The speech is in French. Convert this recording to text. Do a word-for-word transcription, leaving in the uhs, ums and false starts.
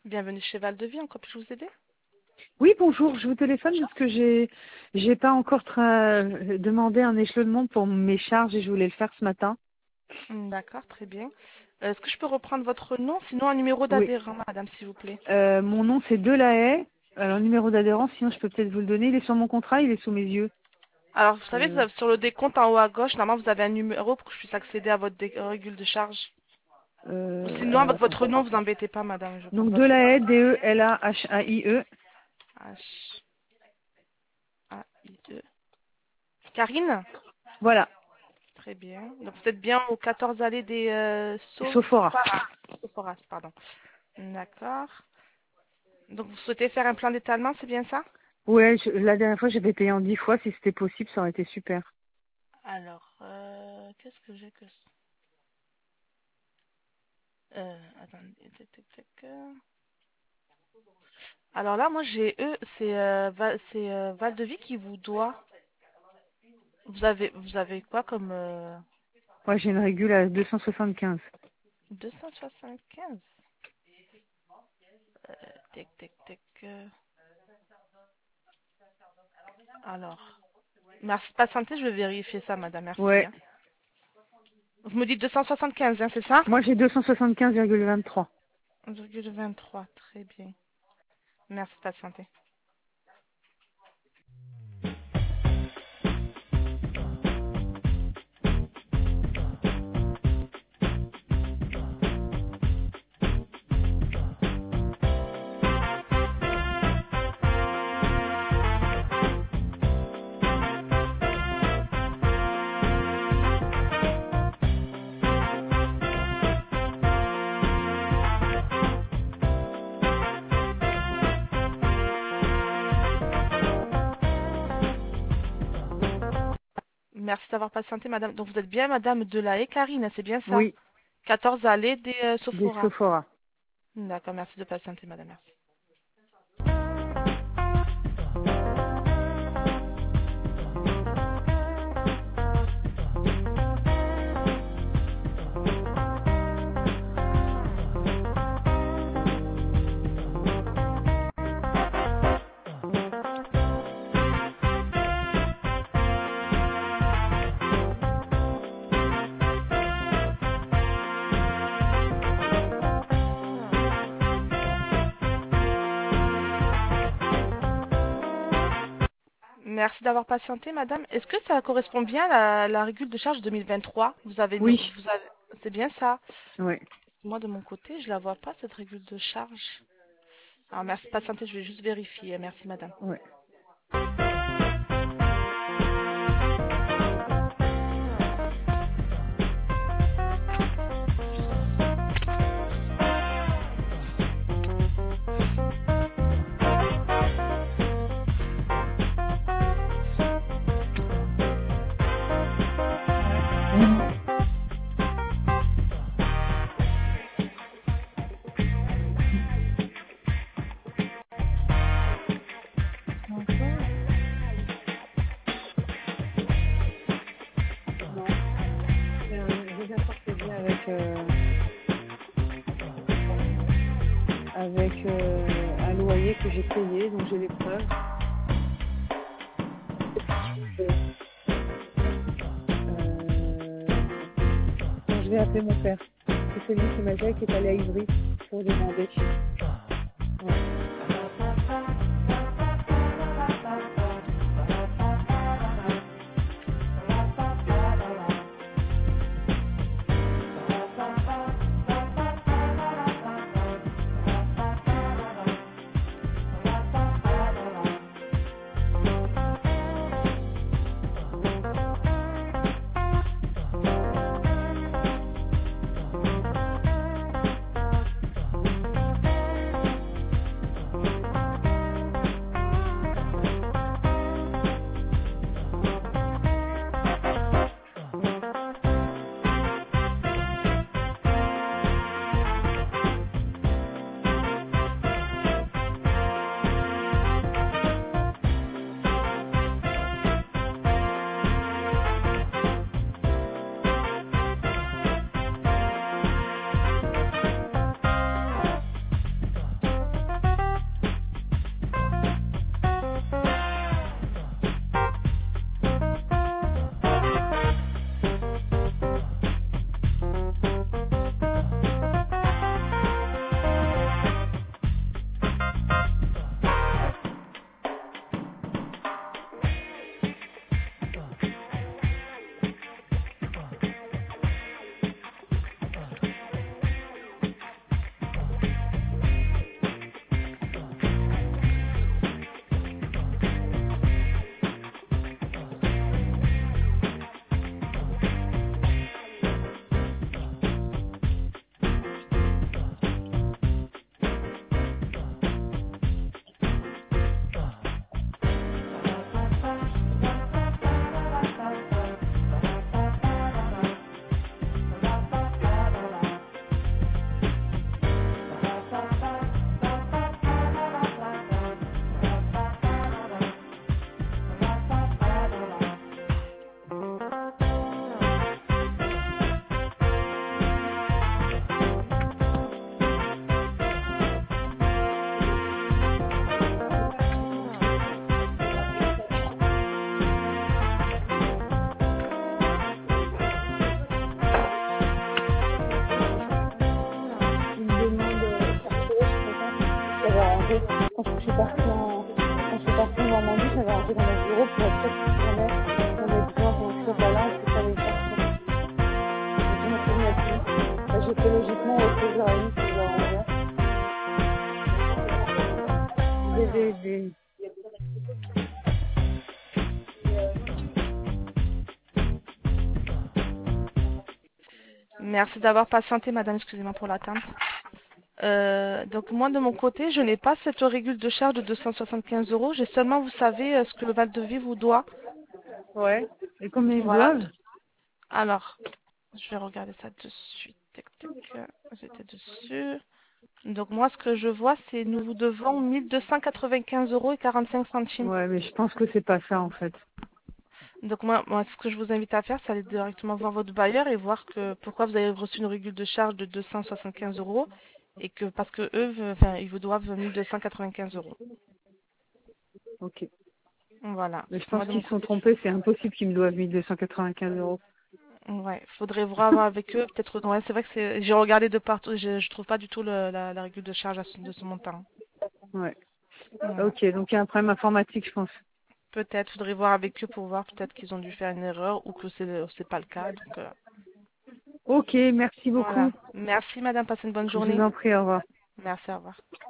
Bienvenue chez Val de Vie, en quoi puis-je vous aider? Oui, bonjour, je vous téléphone parce que j'ai j'ai pas encore tra- demandé un échelonnement pour mes charges et je voulais le faire ce matin. Hmm, D'accord, très bien. Euh, Est-ce que je peux reprendre votre nom, sinon un numéro Oui. d'adhérent, madame, s'il vous plaît? Euh, mon nom c'est Delahaye. Alors numéro d'adhérence, sinon je peux peut-être vous le donner. Il est sur mon contrat, il est sous mes yeux. Alors, vous savez, vous Euh, avez- sur le décompte en haut à gauche, normalement, vous avez un numéro pour que je puisse accéder à votre dé- régule de charge. Ou euh, sinon, alors avec attends. votre nom, vous embêtez pas, madame, je vais prendre Donc votre nom. Delahaye, D E L A H A I E. H-A-I-E. Karine? Voilà. Très bien. Donc, vous êtes bien au quatorze allées des euh, Sophora. Sophoras. Sophoras, pardon. D'accord. Donc, vous souhaitez faire un plan d'étalement, c'est bien ça? Ouais, je- la dernière fois j'avais payé en dix fois. Si c'était possible, ça aurait été super. Alors, euh, qu'est-ce que j'ai que... Euh, attendez, tac, tac, tac, euh. Alors là, moi, j'ai eux, c'est euh, Val, c'est euh, Val de Vie qui vous doit. Vous avez, vous avez quoi comme euh, Moi j'ai une régule à deux cent soixante-quinze. deux cent soixante-quinze? Euh, tac, tac, tac. euh. Alors, merci de patienter, je vais vérifier ça, madame, merci. Ouais. Hein. Vous me dites deux cent soixante-quinze, hein, c'est ça? Moi j'ai deux cent soixante-quinze virgule vingt-trois. un virgule vingt-trois, très bien. Merci de patienter. Merci d'avoir patienté, madame. Donc, vous êtes bien madame Delahaye Karine, hein, c'est bien ça? Oui, quatorze allées des euh, des Sophoras. Sophora. D'accord, merci de patienter, madame, merci. Merci d'avoir patienté, madame. Est-ce que ça correspond bien à la, la régule de charge deux mille vingt-trois? Vous avez, no- Oui. vous avez, c'est bien ça. Ouais. Moi, de mon côté, je la vois pas, cette régule de charge. Alors, merci de patienter, je vais juste vérifier. Merci, madame. Ouais. Mhm. Encore? Non. C'est un désaccord que j'ai avec, euh, avec euh, un loyer que j'ai payé, donc j'ai les preuves. Euh, donc je vais appeler mon père. C'est celui qui m'a dit qui est allé à Ivry pour demander. Ouais. trompée. Quand je suis partie en, quand je suis partie en Normandie, j'avais rentré dans notre bureau pour être sûre qu'ils prenaient mon exemple donc sur la langue, qu'il fallait faire ça. Et je me souviens plus. Bah, j'ai fait logiquement au que j'aurais mis si j'aurais envers. Des, des, des... Merci d'avoir patienté, madame, excusez-moi pour l'attente. Euh, donc moi, de mon côté, je n'ai pas cette régule de charge de deux cent soixante-quinze euros. J'ai seulement, vous savez, euh, ce que le Val de Vie vous doit. Ouais. Et combien ils me Voilà. doivent? Alors, je vais regarder ça de suite. Tac, tac. euh, J'étais dessus. Donc moi, ce que je vois, c'est nous vous devons mille deux cent quatre-vingt-quinze euros et quarante-cinq centimes. Ouais, mais je pense que c'est pas ça en fait. Donc moi, moi, ce que je vous invite à faire, c'est aller directement voir votre bailleur et voir que pourquoi vous avez reçu une régule de charge de deux cent soixante-quinze euros et que parce que eux, ve- enfin, ils vous doivent mille deux cent quatre-vingt-quinze euros. Ok. Voilà. Mais je pense Moi, de mon qu'ils se sont côté, trompés, c'est impossible qu'ils me doivent mille deux cent quatre-vingt-quinze euros. je- ouais, faudrait voir avec eux. Peut-être, ouais, c'est vrai que c'est, j'ai regardé de partout, je, je trouve pas du tout le- la, la régule de charge à ce- de ce montant. Ouais. Voilà. Ok, donc il y a un problème informatique, je pense. Peut-être, faudrait voir avec eux pour voir peut-être qu'ils ont dû faire une erreur ou que c'est, c'est pas le cas. Donc, euh, Ok, merci voilà. beaucoup. Merci, madame. Passez une bonne Je vous journée. en prie, au revoir. Merci, au revoir.